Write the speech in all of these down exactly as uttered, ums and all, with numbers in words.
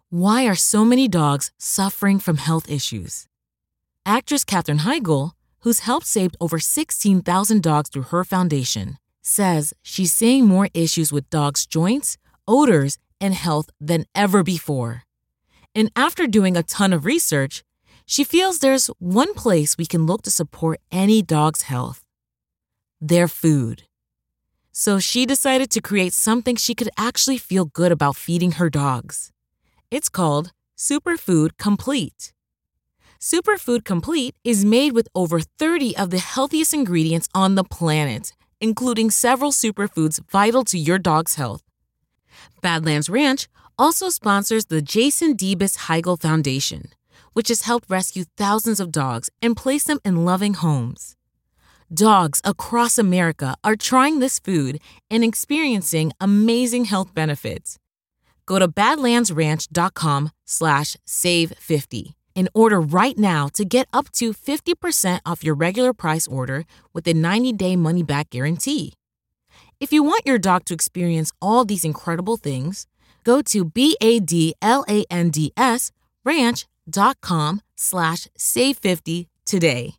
Why are so many dogs suffering from health issues? Actress Katherine Heigl, who's helped save over sixteen thousand dogs through her foundation, says she's seeing more issues with dogs' joints, odors, and health than ever before. And after doing a ton of research, she feels there's one place we can look to support any dog's health: their food. So she decided to create something she could actually feel good about feeding her dogs. It's called Superfood Complete. Superfood Complete is made with over thirty of the healthiest ingredients on the planet, including several superfoods vital to your dog's health. Badlands Ranch also sponsors the Jason Debus Heigl Foundation, which has helped rescue thousands of dogs and place them in loving homes. Dogs across America are trying this food and experiencing amazing health benefits. Go to badlandsranch.com slash save 50 and order right now to get up to fifty percent off your regular price order with a ninety-day money-back guarantee. If you want your dog to experience all these incredible things, go to B-A-D-L-A-N-D-S ranch.com slash save 50 today.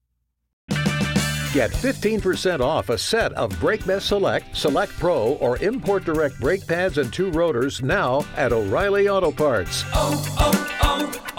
Get fifteen percent off a set of BrakeMess Select, Select Pro, or Import Direct brake pads and two rotors now at O'Reilly Auto Parts. Oh, oh,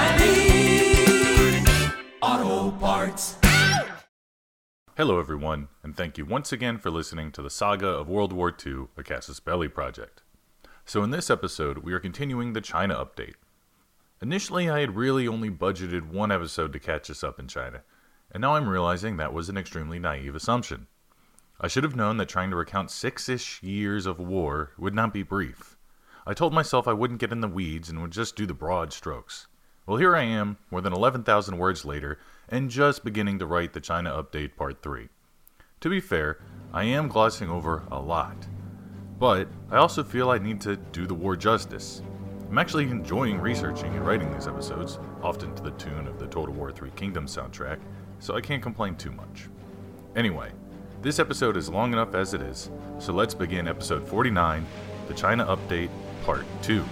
oh, O'Reilly Auto Parts. Hello everyone, and thank you once again for listening to the saga of World War Two, a Casus Belli project. So in this episode, we are continuing the China update. Initially, I had really only budgeted one episode to catch us up in China, and now I'm realizing that was an extremely naive assumption. I should have known that trying to recount six-ish years of war would not be brief. I told myself I wouldn't get in the weeds and would just do the broad strokes. Well, here I am, more than eleven thousand words later, and just beginning to write the China Update Part three. To be fair, I am glossing over a lot. But I also feel I need to do the war justice. I'm actually enjoying researching and writing these episodes, often to the tune of the Total War Three Kingdoms soundtrack, so I can't complain too much. Anyway, this episode is long enough as it is, so let's begin episode forty-nine, the China Update Part two.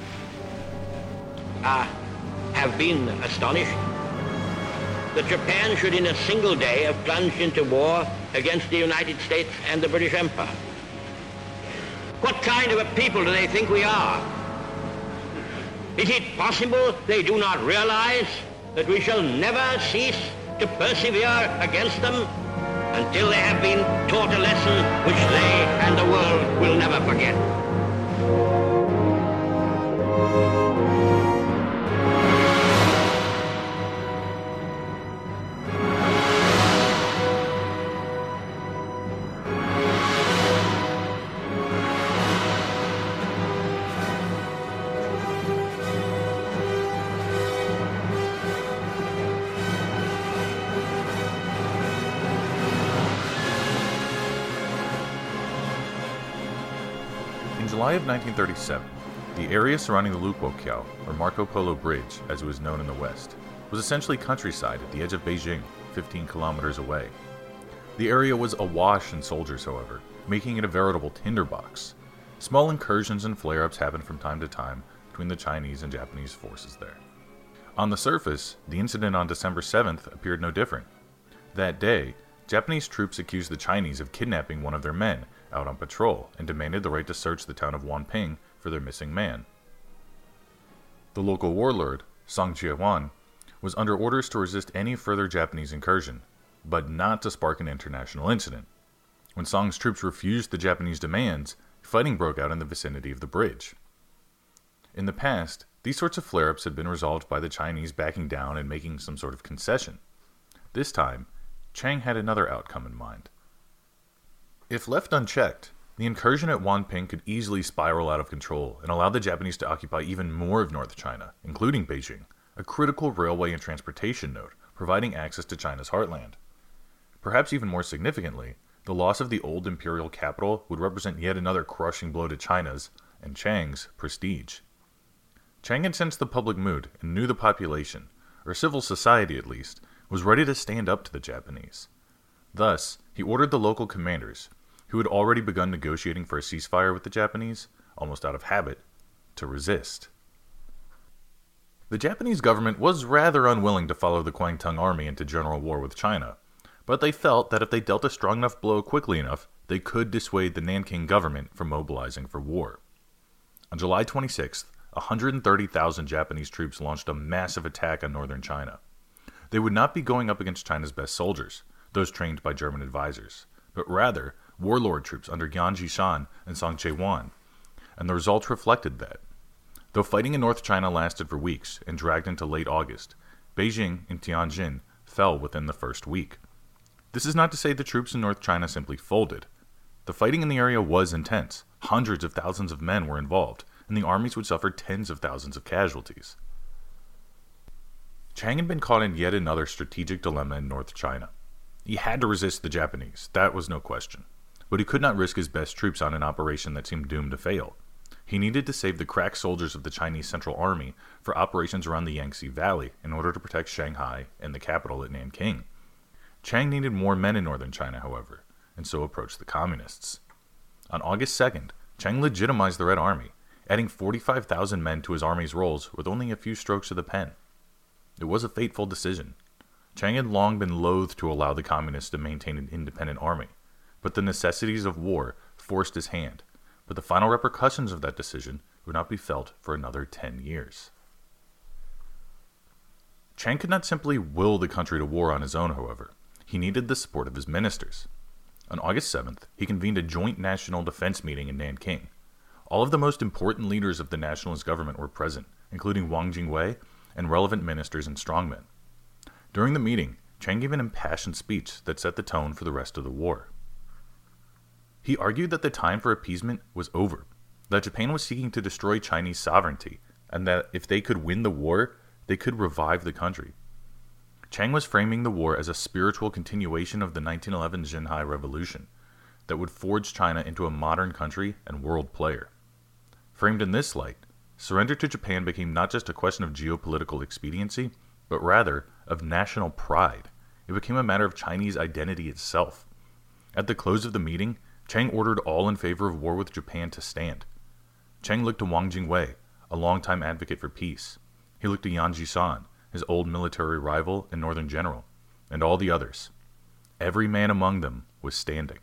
I have been astonished that Japan should in a single day have plunged into war against the United States and the British Empire. What kind of a people do they think we are? Is it possible they do not realize that we shall never cease to persevere against them until they have been taught a lesson which they and the world will never forget? In July of nineteen thirty-seven, the area surrounding the Luguoqiao, or Marco Polo Bridge, as it was known in the West, was essentially countryside at the edge of Beijing, fifteen kilometers away. The area was awash in soldiers, however, making it a veritable tinderbox. Small incursions and flare-ups happened from time to time between the Chinese and Japanese forces there. On the surface, the incident on December seventh appeared no different. That day, Japanese troops accused the Chinese of kidnapping one of their men out on patrol and demanded the right to search the town of Wanping for their missing man. The local warlord, Song Jiewan, was under orders to resist any further Japanese incursion, but not to spark an international incident. When Song's troops refused the Japanese demands, fighting broke out in the vicinity of the bridge. In the past, these sorts of flare-ups had been resolved by the Chinese backing down and making some sort of concession. This time, Chiang had another outcome in mind. If left unchecked, the incursion at Wanping could easily spiral out of control and allow the Japanese to occupy even more of North China, including Beijing, a critical railway and transportation node, providing access to China's heartland. Perhaps even more significantly, the loss of the old imperial capital would represent yet another crushing blow to China's, and Chiang's, prestige. Chiang had sensed the public mood and knew the population, or civil society at least, was ready to stand up to the Japanese. Thus, he ordered the local commanders, who had already begun negotiating for a ceasefire with the Japanese, almost out of habit, to resist. The Japanese government was rather unwilling to follow the Kwangtung army into general war with China, but they felt that if they dealt a strong enough blow quickly enough, they could dissuade the Nanking government from mobilizing for war. On July twenty-sixth, one hundred thirty thousand Japanese troops launched a massive attack on northern China. They would not be going up against China's best soldiers, those trained by German advisors, but rather warlord troops under Yan Jishan and Song Che-wan, and the results reflected that. Though fighting in North China lasted for weeks and dragged into late August, Beijing and Tianjin fell within the first week. This is not to say the troops in North China simply folded. The fighting in the area was intense. Hundreds of thousands of men were involved, and the armies would suffer tens of thousands of casualties. Chiang had been caught in yet another strategic dilemma in North China. He had to resist the Japanese, that was no question, but he could not risk his best troops on an operation that seemed doomed to fail. He needed to save the crack soldiers of the Chinese Central Army for operations around the Yangtze Valley in order to protect Shanghai and the capital at Nanking. Chiang needed more men in northern China, however, and so approached the communists. On August second, Chiang legitimized the Red Army, adding forty-five thousand men to his army's rolls with only a few strokes of the pen. It was a fateful decision. Chiang had long been loath to allow the communists to maintain an independent army, but the necessities of war forced his hand. But the final repercussions of that decision would not be felt for another ten years. Chiang could not simply will the country to war on his own, however. He needed the support of his ministers. On August seventh, he convened a joint national defense meeting in Nanking. All of the most important leaders of the nationalist government were present, including Wang Jingwei and relevant ministers and strongmen. During the meeting, Chiang gave an impassioned speech that set the tone for the rest of the war. He argued that the time for appeasement was over, that Japan was seeking to destroy Chinese sovereignty, and that if they could win the war, they could revive the country. Chiang was framing the war as a spiritual continuation of the nineteen eleven Xinhai Revolution that would forge China into a modern country and world player. Framed in this light, surrender to Japan became not just a question of geopolitical expediency, but rather of national pride. It became a matter of Chinese identity itself. At the close of the meeting, Chiang ordered all in favor of war with Japan to stand. Chiang looked to Wang Jingwei, a longtime advocate for peace. He looked to Yan Jishan, his old military rival and northern general, and all the others. Every man among them was standing.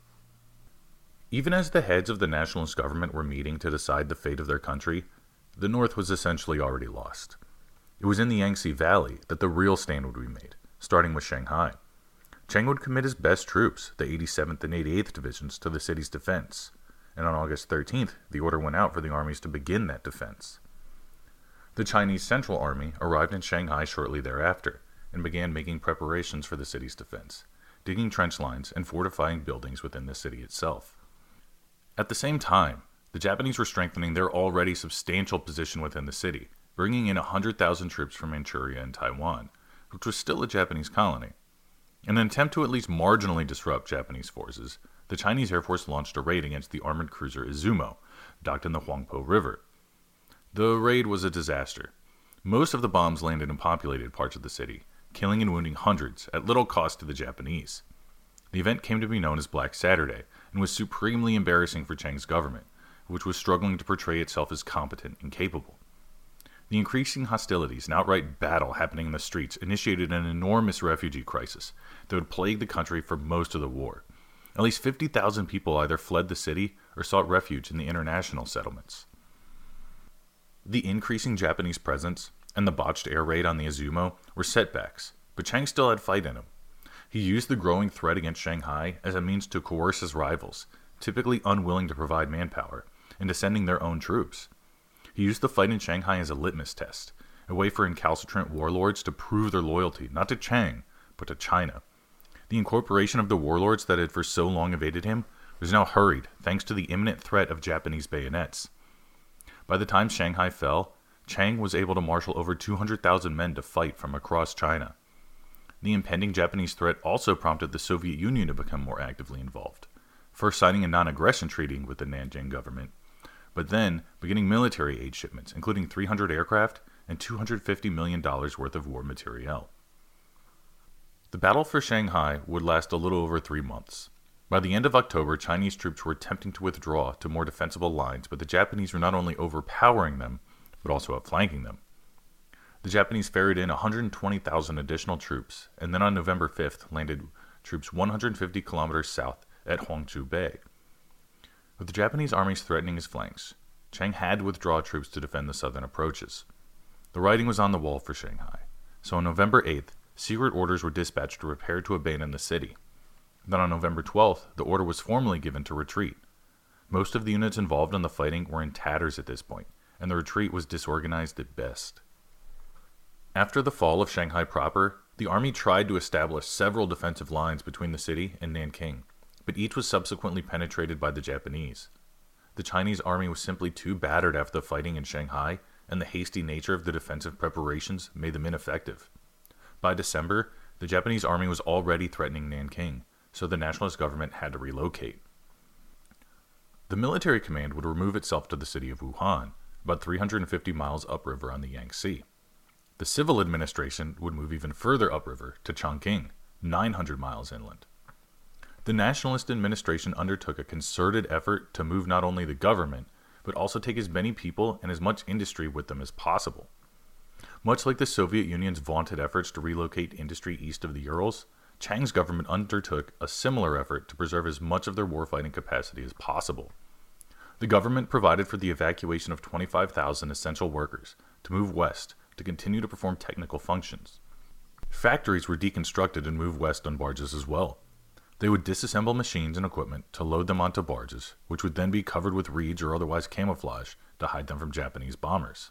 Even as the heads of the nationalist government were meeting to decide the fate of their country, the North was essentially already lost. It was in the Yangtze Valley that the real stand would be made, starting with Shanghai. Chiang would commit his best troops, the eighty-seventh and eighty-eighth Divisions, to the city's defense, and on August thirteenth, the order went out for the armies to begin that defense. The Chinese Central Army arrived in Shanghai shortly thereafter, and began making preparations for the city's defense, digging trench lines and fortifying buildings within the city itself. At the same time, the Japanese were strengthening their already substantial position within the city, bringing in one hundred thousand troops from Manchuria and Taiwan, which was still a Japanese colony. In an attempt to at least marginally disrupt Japanese forces, the Chinese Air Force launched a raid against the armored cruiser Izumo, docked in the Huangpo River. The raid was a disaster. Most of the bombs landed in populated parts of the city, killing and wounding hundreds at little cost to the Japanese. The event came to be known as Black Saturday, and was supremely embarrassing for Chiang's government, which was struggling to portray itself as competent and capable. The increasing hostilities and outright battle happening in the streets initiated an enormous refugee crisis that would plague the country for most of the war. At least fifty thousand people either fled the city or sought refuge in the international settlements. The increasing Japanese presence and the botched air raid on the Izumo were setbacks, but Chiang still had fight in him. He used the growing threat against Shanghai as a means to coerce his rivals, typically unwilling to provide manpower, into sending their own troops. He used the fight in Shanghai as a litmus test, a way for incalcitrant warlords to prove their loyalty not to Chiang, but to China. The incorporation of the warlords that had for so long evaded him was now hurried thanks to the imminent threat of Japanese bayonets. By the time Shanghai fell, Chiang was able to marshal over two hundred thousand men to fight from across China. The impending Japanese threat also prompted the Soviet Union to become more actively involved, first signing a non-aggression treaty with the Nanjing government, but then beginning military aid shipments, including three hundred aircraft and two hundred fifty million dollars worth of war materiel. The battle for Shanghai would last a little over three months. By the end of October, Chinese troops were attempting to withdraw to more defensible lines, but the Japanese were not only overpowering them, but also outflanking them. The Japanese ferried in one hundred twenty thousand additional troops, and then on November fifth landed troops one hundred fifty kilometers south at Hongzhou Bay. With the Japanese armies threatening his flanks, Chiang had to withdraw troops to defend the southern approaches. The writing was on the wall for Shanghai, so on November eighth, secret orders were dispatched to prepare to abandon the city. Then on November twelfth, the order was formally given to retreat. Most of the units involved in the fighting were in tatters at this point, and the retreat was disorganized at best. After the fall of Shanghai proper, the army tried to establish several defensive lines between the city and Nanking, but each was subsequently penetrated by the Japanese. The Chinese army was simply too battered after the fighting in Shanghai, and the hasty nature of the defensive preparations made them ineffective. By December, the Japanese army was already threatening Nanking, so the nationalist government had to relocate. The military command would remove itself to the city of Wuhan, about three hundred fifty miles upriver on the Yangtze. The civil administration would move even further upriver to Chongqing, nine hundred miles inland. The nationalist administration undertook a concerted effort to move not only the government, but also take as many people and as much industry with them as possible. Much like the Soviet Union's vaunted efforts to relocate industry east of the Urals, Chiang's government undertook a similar effort to preserve as much of their warfighting capacity as possible. The government provided for the evacuation of twenty-five thousand essential workers to move west to continue to perform technical functions. Factories were deconstructed and moved west on barges as well. They would disassemble machines and equipment to load them onto barges, which would then be covered with reeds or otherwise camouflaged to hide them from Japanese bombers.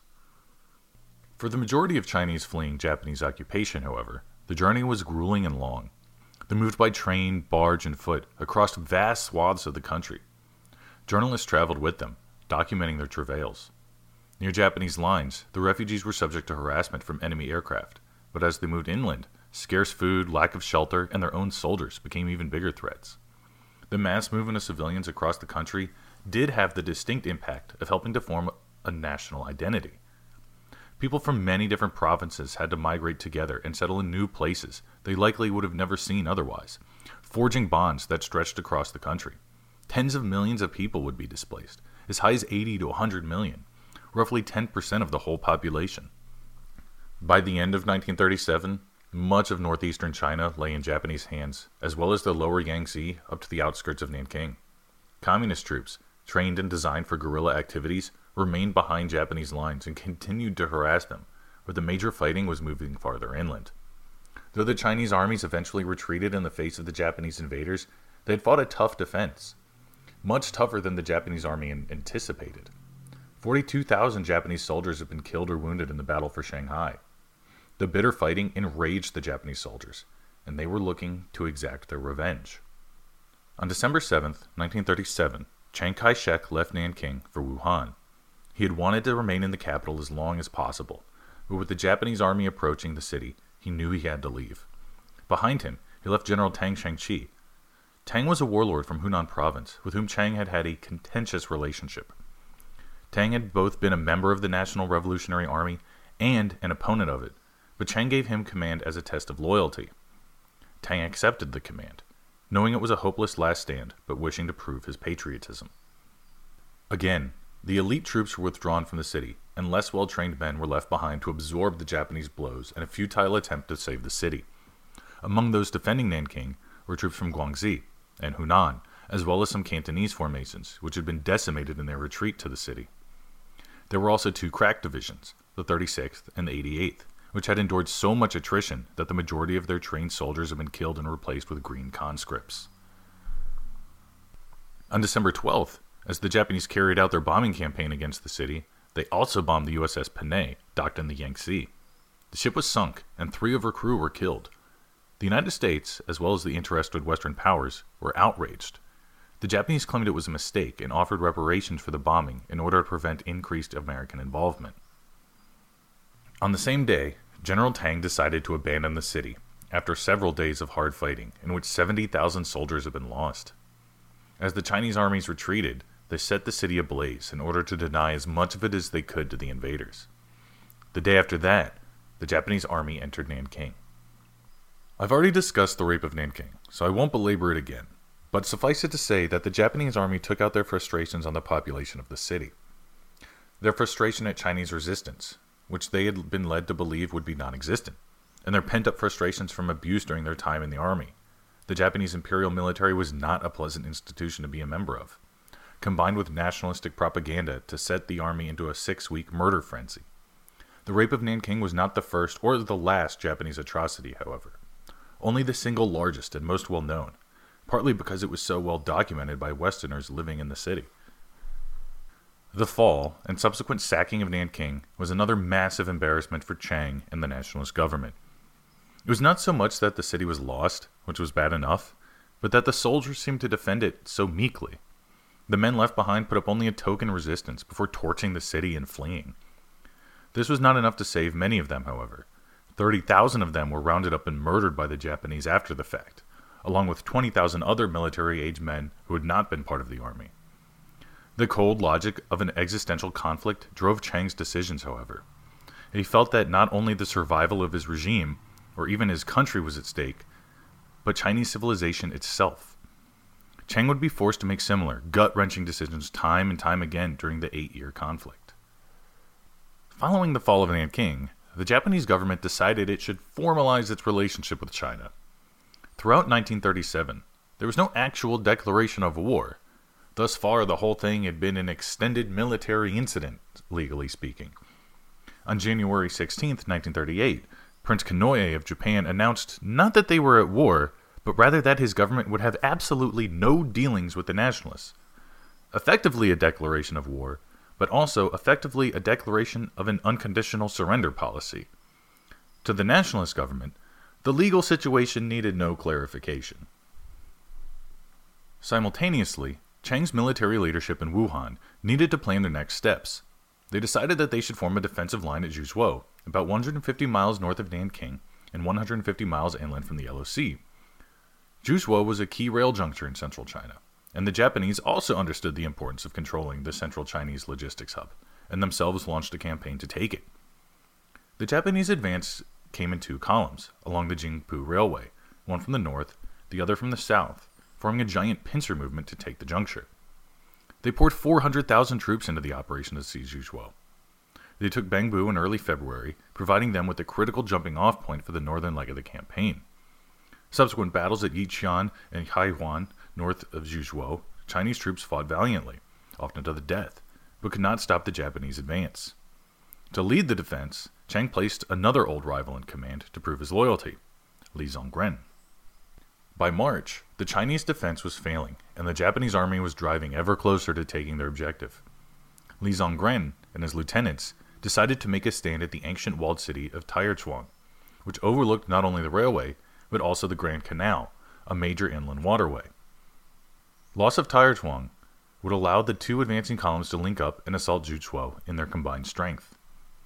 For the majority of Chinese fleeing Japanese occupation, however, the journey was grueling and long. They moved by train, barge, and foot across vast swaths of the country. Journalists traveled with them, documenting their travails. Near Japanese lines, the refugees were subject to harassment from enemy aircraft, but as they moved inland, scarce food, lack of shelter, and their own soldiers became even bigger threats. The mass movement of civilians across the country did have the distinct impact of helping to form a national identity. People from many different provinces had to migrate together and settle in new places they likely would have never seen otherwise, forging bonds that stretched across the country. Tens of millions of people would be displaced, as high as eighty to one hundred million, roughly ten percent of the whole population. By the end of nineteen thirty-seven, much of northeastern China lay in Japanese hands, as well as the lower Yangtze up to the outskirts of Nanking. Communist troops, trained and designed for guerrilla activities, remained behind Japanese lines and continued to harass them, where the major fighting was moving farther inland. Though the Chinese armies eventually retreated in the face of the Japanese invaders, they had fought a tough defense, much tougher than the Japanese army anticipated. forty-two thousand Japanese soldiers had been killed or wounded in the battle for Shanghai. The bitter fighting enraged the Japanese soldiers, and they were looking to exact their revenge. On December seventh, nineteen thirty-seven, Chiang Kai-shek left Nanking for Wuhan. He had wanted to remain in the capital as long as possible, but with the Japanese army approaching the city, he knew he had to leave. Behind him, he left General Tang Shangqi. Tang was a warlord from Hunan province, with whom Chiang had had a contentious relationship. Tang had both been a member of the National Revolutionary Army and an opponent of it, but Chiang gave him command as a test of loyalty. Tang accepted the command, knowing it was a hopeless last stand, but wishing to prove his patriotism. Again, the elite troops were withdrawn from the city, and less well-trained men were left behind to absorb the Japanese blows in a futile attempt to save the city. Among those defending Nanking were troops from Guangxi and Hunan, as well as some Cantonese formations, which had been decimated in their retreat to the city. There were also two crack divisions, the thirty-sixth and the eighty-eighth, which had endured so much attrition that the majority of their trained soldiers had been killed and replaced with green conscripts. On December twelfth, as the Japanese carried out their bombing campaign against the city, they also bombed the U S S Panay, docked in the Yangtze. The ship was sunk, and three of her crew were killed. The United States, as well as the interested Western powers, were outraged. The Japanese claimed it was a mistake and offered reparations for the bombing in order to prevent increased American involvement. On the same day, General Tang decided to abandon the city, after several days of hard fighting, in which seventy thousand soldiers had been lost. As the Chinese armies retreated, they set the city ablaze in order to deny as much of it as they could to the invaders. The day after that, the Japanese army entered Nanking. I've already discussed the rape of Nanking, so I won't belabor it again, but suffice it to say that the Japanese army took out their frustrations on the population of the city. Their frustration at Chinese resistance, which they had been led to believe would be non-existent, and their pent-up frustrations from abuse during their time in the army. The Japanese imperial military was not a pleasant institution to be a member of, combined with nationalistic propaganda to set the army into a six-week murder frenzy. The rape of Nanking was not the first or the last Japanese atrocity, however, only the single largest and most well-known, partly because it was so well documented by Westerners living in the city. The fall and subsequent sacking of Nanking was another massive embarrassment for Chiang and the nationalist government. It was not so much that the city was lost, which was bad enough, but that the soldiers seemed to defend it so meekly. The men left behind put up only a token resistance before torching the city and fleeing. This was not enough to save many of them, however. thirty thousand of them were rounded up and murdered by the Japanese after the fact, along with twenty thousand other military-age men who had not been part of the army. The cold logic of an existential conflict drove Chiang's decisions, however. He felt that not only the survival of his regime, or even his country, was at stake, but Chinese civilization itself. Chiang would be forced to make similar, gut-wrenching decisions time and time again during the eight-year conflict. Following the fall of Nanking, the Japanese government decided it should formalize its relationship with China. Throughout nineteen thirty-seven, there was no actual declaration of war. Thus far, the whole thing had been an extended military incident, legally speaking. On January sixteenth, nineteen thirty-eight, Prince Konoye of Japan announced not that they were at war, but rather that his government would have absolutely no dealings with the nationalists. Effectively a declaration of war, but also effectively a declaration of an unconditional surrender policy. To the nationalist government, the legal situation needed no clarification. Simultaneously, Chiang's military leadership in Wuhan needed to plan their next steps. They decided that they should form a defensive line at Juzhuo, about one hundred fifty miles north of Nanking and one hundred fifty miles inland from the Yellow Sea. Juzhuo was a key rail juncture in central China, and the Japanese also understood the importance of controlling the central Chinese logistics hub, and themselves launched a campaign to take it. The Japanese advance came in two columns, along the Jingpu Railway, one from the north, the other from the south, forming a giant pincer movement to take the juncture. They poured four hundred thousand troops into the operation to seize Juzhuo. They took Bangbu in early February, providing them with a critical jumping-off point for the northern leg of the campaign. Subsequent battles at Yixian and Haihuan, north of Juzhuo, Chinese troops fought valiantly, often to the death, but could not stop the Japanese advance. To lead the defense, Chiang placed another old rival in command to prove his loyalty, Li Zongren. By March, the Chinese defense was failing, and the Japanese army was driving ever closer to taking their objective. Li Zongren and his lieutenants decided to make a stand at the ancient walled city of Taichuan, which overlooked not only the railway, but also the Grand Canal, a major inland waterway. Loss of Taichuan would allow the two advancing columns to link up and assault Juzhuo in their combined strength.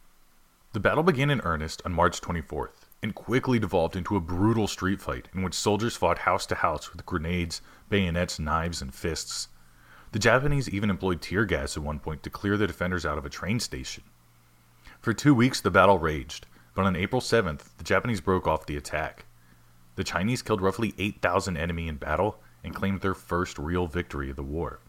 The battle began in earnest on March twenty-fourth, and quickly devolved into a brutal street fight in which soldiers fought house to house with grenades, bayonets, knives, and fists. The Japanese even employed tear gas at one point to clear the defenders out of a train station. For two weeks the battle raged, but on April seventh, the Japanese broke off the attack. The Chinese killed roughly eight thousand enemy in battle and claimed their first real victory of the war.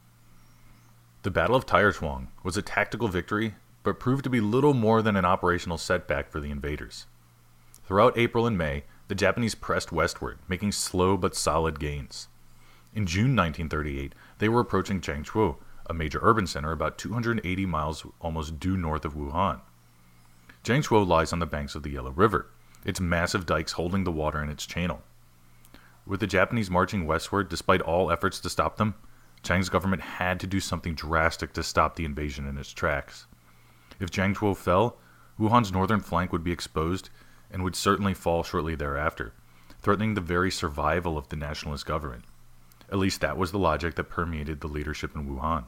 The Battle of Taichuan was a tactical victory, but proved to be little more than an operational setback for the invaders. Throughout April and May, the Japanese pressed westward, making slow but solid gains. In June nineteen thirty-eight, they were approaching Changzhou, a major urban center about two hundred eighty miles almost due north of Wuhan. Changzhou lies on the banks of the Yellow River, its massive dikes holding the water in its channel. With the Japanese marching westward despite all efforts to stop them, Chiang's government had to do something drastic to stop the invasion in its tracks. If Changzhou fell, Wuhan's northern flank would be exposed and would certainly fall shortly thereafter, threatening the very survival of the nationalist government. At least that was the logic that permeated the leadership in Wuhan.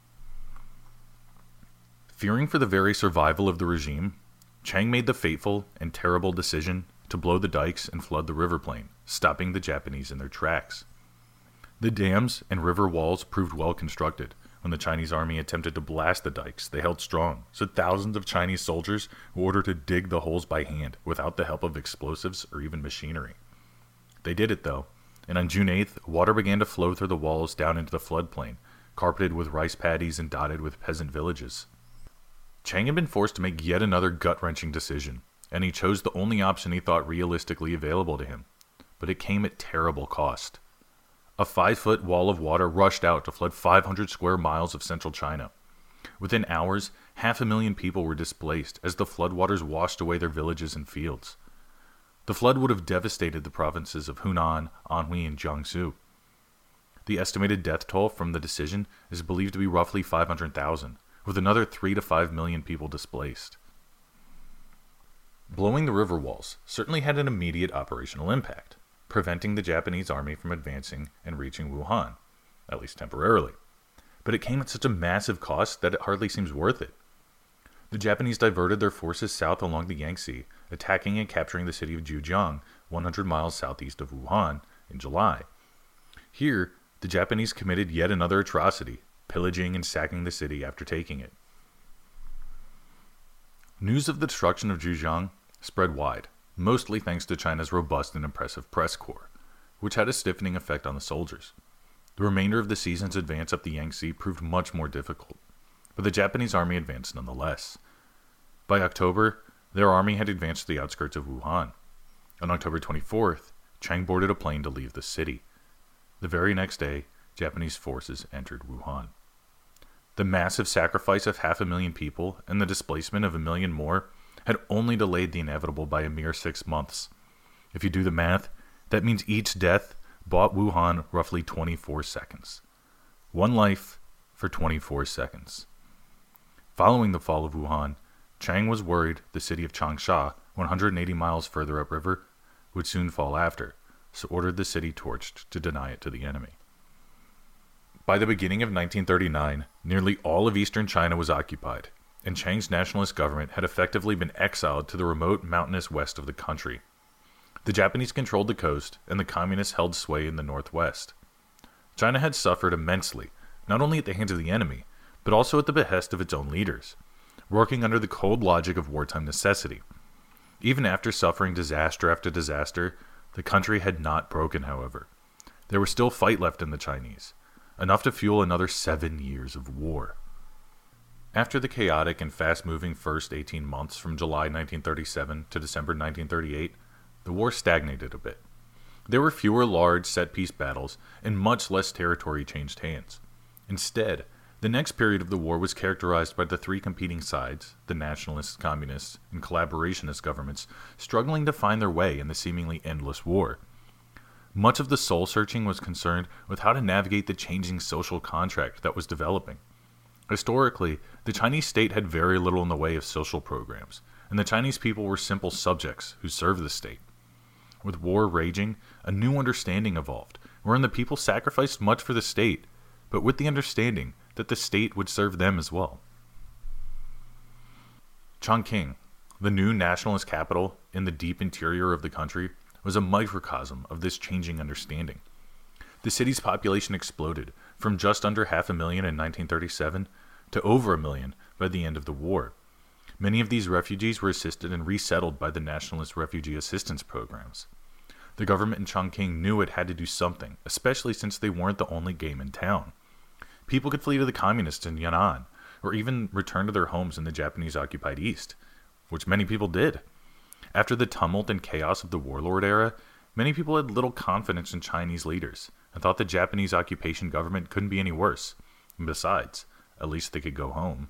Fearing for the very survival of the regime, Chiang made the fateful and terrible decision to blow the dikes and flood the river plain, stopping the Japanese in their tracks. The dams and river walls proved well constructed. When the Chinese army attempted to blast the dikes, they held strong, so thousands of Chinese soldiers were ordered to dig the holes by hand without the help of explosives or even machinery. They did it, though, and on June eighth, water began to flow through the walls down into the floodplain, carpeted with rice paddies and dotted with peasant villages. Chiang had been forced to make yet another gut-wrenching decision, and he chose the only option he thought realistically available to him. But it came at terrible cost. A five-foot wall of water rushed out to flood five hundred square miles of central China. Within hours, half a million people were displaced as the floodwaters washed away their villages and fields. The flood would have devastated the provinces of Hunan, Anhui, and Jiangsu. The estimated death toll from the decision is believed to be roughly five hundred thousand, with another three to five million people displaced. Blowing the river walls certainly had an immediate operational impact, preventing the Japanese army from advancing and reaching Wuhan, at least temporarily. But it came at such a massive cost that it hardly seems worth it. The Japanese diverted their forces south along the Yangtze, attacking and capturing the city of Zhujiang, one hundred miles southeast of Wuhan, in July. Here, the Japanese committed yet another atrocity, pillaging and sacking the city after taking it. News of the destruction of Zhujiang spread wide, mostly thanks to China's robust and impressive press corps, which had a stiffening effect on the soldiers. The remainder of the season's advance up the Yangtze proved much more difficult, but the Japanese army advanced nonetheless. By October, their army had advanced to the outskirts of Wuhan. On October twenty-fourth, Chiang boarded a plane to leave the city. The very next day, Japanese forces entered Wuhan. The massive sacrifice of half a million people and the displacement of a million more had only delayed the inevitable by a mere six months. If you do the math, that means each death bought Wuhan roughly twenty-four seconds. One life for twenty-four seconds. Following the fall of Wuhan, Chiang was worried the city of Changsha, one hundred eighty miles further upriver, would soon fall after, so ordered the city torched to deny it to the enemy. By the beginning of nineteen thirty-nine, nearly all of eastern China was occupied, and Chiang's nationalist government had effectively been exiled to the remote mountainous west of the country. The Japanese controlled the coast, and the communists held sway in the northwest. China had suffered immensely, not only at the hands of the enemy, but also at the behest of its own leaders, working under the cold logic of wartime necessity. Even after suffering disaster after disaster, the country had not broken, however. There was still fight left in the Chinese, enough to fuel another seven years of war. After the chaotic and fast-moving first eighteen months from July nineteen thirty-seven to December nineteen thirty-eight, the war stagnated a bit. There were fewer large set-piece battles, and much less territory changed hands. Instead, the next period of the war was characterized by the three competing sides, the nationalists, communists, and collaborationist governments, struggling to find their way in the seemingly endless war. Much of the soul-searching was concerned with how to navigate the changing social contract that was developing. Historically, the Chinese state had very little in the way of social programs, and the Chinese people were simple subjects who served the state. With war raging, a new understanding evolved, wherein the people sacrificed much for the state, but with the understanding that the state would serve them as well. Chongqing, the new nationalist capital in the deep interior of the country, was a microcosm of this changing understanding. The city's population exploded from just under half a million in nineteen thirty-seven to over a million by the end of the war. Many of these refugees were assisted and resettled by the nationalist refugee assistance programs. The government in Chongqing knew it had to do something, especially since they weren't the only game in town. People could flee to the communists in Yan'an, or even return to their homes in the Japanese-occupied East, which many people did. After the tumult and chaos of the warlord era, many people had little confidence in Chinese leaders, and thought the Japanese occupation government couldn't be any worse. And besides, at least they could go home.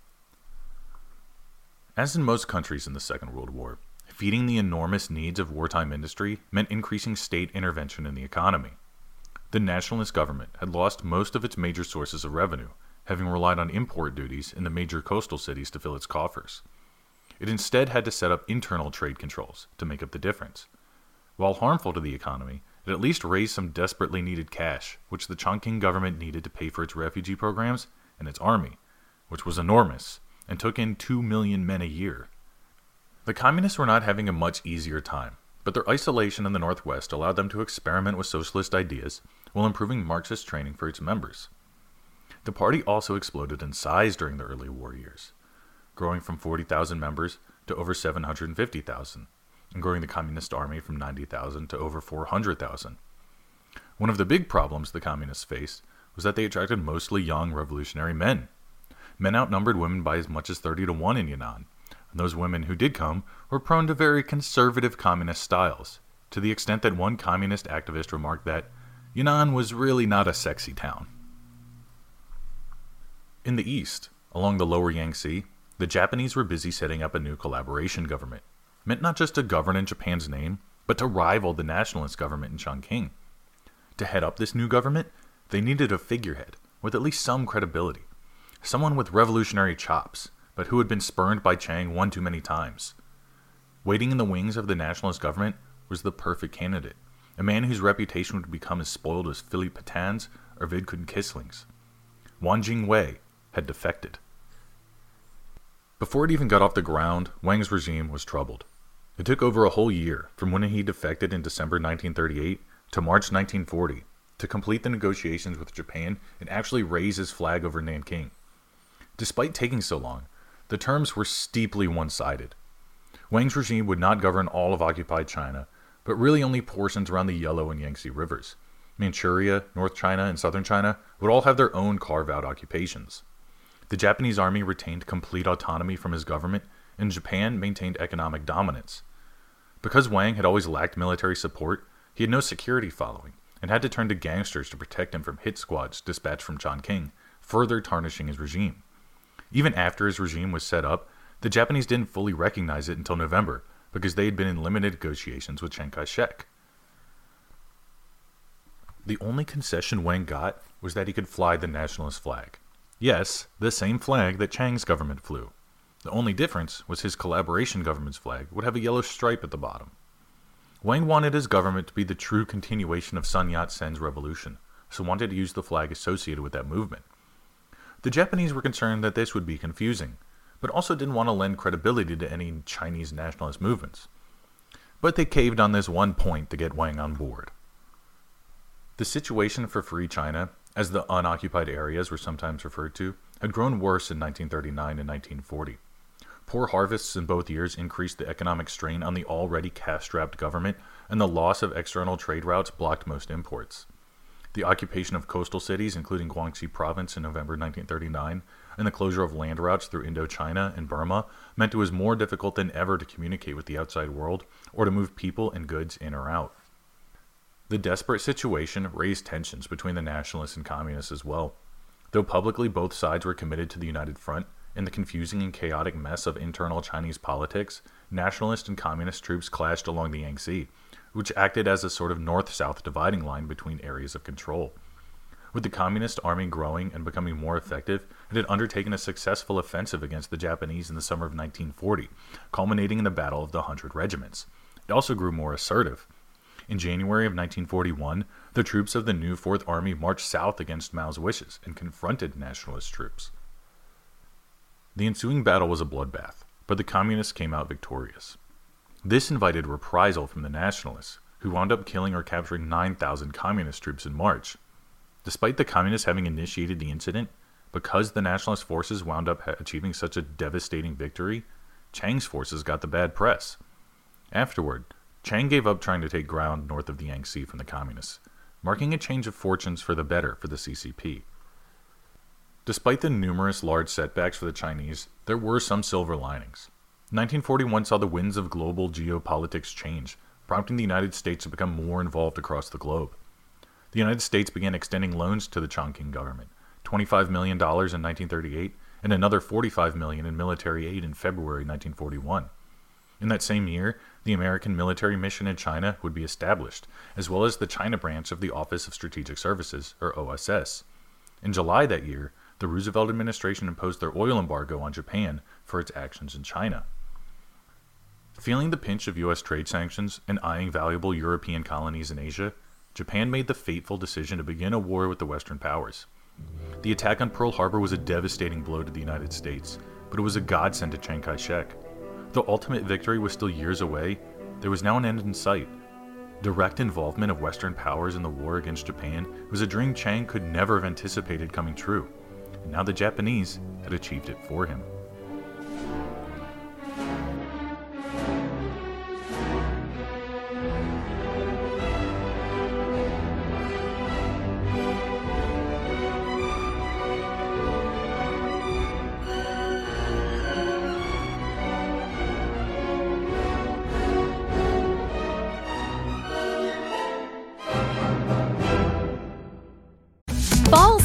As in most countries in the Second World War, feeding the enormous needs of wartime industry meant increasing state intervention in the economy. The nationalist government had lost most of its major sources of revenue, having relied on import duties in the major coastal cities to fill its coffers. It instead had to set up internal trade controls to make up the difference. While harmful to the economy, it at least raised some desperately needed cash, which the Chongqing government needed to pay for its refugee programs and its army, which was enormous, and took in two million men a year. The communists were not having a much easier time, but their isolation in the Northwest allowed them to experiment with socialist ideas while improving Marxist training for its members. The party also exploded in size during the early war years, growing from forty thousand members to over seven hundred fifty thousand, and growing the Communist Army from ninety thousand to over four hundred thousand. One of the big problems the communists faced was that they attracted mostly young revolutionary men. Men outnumbered women by as much as thirty to one in Yan'an, and those women who did come were prone to very conservative communist styles, to the extent that one communist activist remarked that Yan'an was really not a sexy town. In the east, along the lower Yangtze, the Japanese were busy setting up a new collaboration government, meant not just to govern in Japan's name, but to rival the nationalist government in Chongqing. To head up this new government, they needed a figurehead with at least some credibility, someone with revolutionary chops, but who had been spurned by Chiang one too many times. Waiting in the wings of the nationalist government was the perfect candidate, a man whose reputation would become as spoiled as Philippe Pétain's or Vidkun Quisling's. Wang Jingwei had defected. Before it even got off the ground, Wang's regime was troubled. It took over a whole year, from when he defected in December nineteen thirty-eight to March nineteen forty, to complete the negotiations with Japan and actually raise his flag over Nanking. Despite taking so long, the terms were steeply one-sided. Wang's regime would not govern all of occupied China, but really only portions around the Yellow and Yangtze rivers. Manchuria, North China, and Southern China would all have their own carve-out occupations. The Japanese army retained complete autonomy from his government, and Japan maintained economic dominance. Because Wang had always lacked military support, he had no security following, and had to turn to gangsters to protect him from hit squads dispatched from Chongqing, further tarnishing his regime. Even after his regime was set up, the Japanese didn't fully recognize it until November, because they had been in limited negotiations with Chiang Kai-shek. The only concession Wang got was that he could fly the nationalist flag. Yes, the same flag that Chiang's government flew. The only difference was his collaboration government's flag would have a yellow stripe at the bottom. Wang wanted his government to be the true continuation of Sun Yat-sen's revolution, so wanted to use the flag associated with that movement. The Japanese were concerned that this would be confusing, but also didn't want to lend credibility to any Chinese nationalist movements. But they caved on this one point to get Wang on board. The situation for Free China, as the unoccupied areas were sometimes referred to, had grown worse in nineteen thirty-nine and nineteen forty. Poor harvests in both years increased the economic strain on the already cash-strapped government, and the loss of external trade routes blocked most imports. The occupation of coastal cities, including Guangxi Province in November nineteen thirty-nine, and the closure of land routes through Indochina and Burma meant it was more difficult than ever to communicate with the outside world or to move people and goods in or out. The desperate situation raised tensions between the nationalists and communists as well. Though publicly both sides were committed to the United Front, in the confusing and chaotic mess of internal Chinese politics, nationalist and communist troops clashed along the Yangtze, which acted as a sort of north-south dividing line between areas of control. With the communist army growing and becoming more effective, it had undertaken a successful offensive against the Japanese in the summer of nineteen forty, culminating in the Battle of the Hundred Regiments. It also grew more assertive. In January of nineteen forty-one, the troops of the new Fourth Army marched south against Mao's wishes and confronted nationalist troops. The ensuing battle was a bloodbath, but the communists came out victorious. This invited reprisal from the nationalists, who wound up killing or capturing nine thousand communist troops in March. Despite the communists having initiated the incident, because the nationalist forces wound up ha- achieving such a devastating victory, Chiang's forces got the bad press. Afterward, Chiang gave up trying to take ground north of the Yangtze from the communists, marking a change of fortunes for the better for the C C P. Despite the numerous large setbacks for the Chinese, there were some silver linings. nineteen forty-one saw the winds of global geopolitics change, prompting the United States to become more involved across the globe. The United States began extending loans to the Chongqing government, twenty-five million dollars in nineteen thirty-eight, and another forty-five million dollars in military aid in February nineteen forty-one. In that same year, the American military mission in China would be established, as well as the China branch of the Office of Strategic Services, or O S S. In July that year, the Roosevelt administration imposed their oil embargo on Japan for its actions in China. Feeling the pinch of U S trade sanctions and eyeing valuable European colonies in Asia, Japan made the fateful decision to begin a war with the Western powers. The attack on Pearl Harbor was a devastating blow to the United States, but it was a godsend to Chiang Kai-shek. Though ultimate victory was still years away, there was now an end in sight. Direct involvement of Western powers in the war against Japan was a dream Chiang could never have anticipated coming true, and now the Japanese had achieved it for him.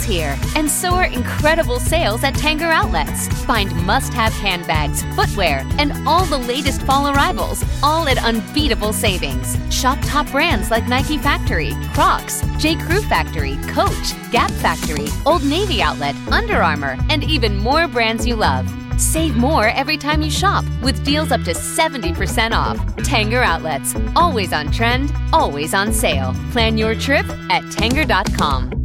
fall's here, and so are incredible sales at Tanger Outlets. Find must-have handbags, footwear, and all the latest fall arrivals, all at unbeatable savings. Shop top brands like Nike Factory, Crocs, J. Crew Factory, Coach, Gap Factory, Old Navy Outlet, Under Armour, and even more brands you love. Save more every time you shop with deals up to seventy percent off. Tanger Outlets. Always on trend, always on sale. Plan your trip at Tanger dot com.